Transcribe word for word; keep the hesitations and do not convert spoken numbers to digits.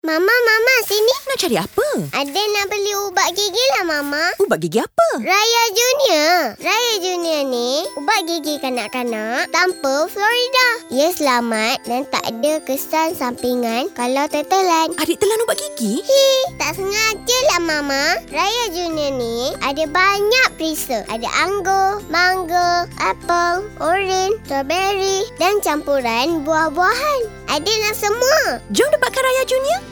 Mama, Mama, sini. Nak cari apa? Ada nak beli ubat gigi lah, Mama. Ubat gigi apa? Raya Junior. Raya Junior ni ubat gigi kanak-kanak tanpa Florida. Ia selamat dan tak ada kesan sampingan kalau tertelan. Adik telan ubat gigi? Hi, tak sengaja lah, Mama. Raya Junior ni ada banyak perisa. Ada anggur, mangga, apple, oren, strawberry dan campuran buah-buahan. Adik nak semua. Jom dapatkan Raya Junior.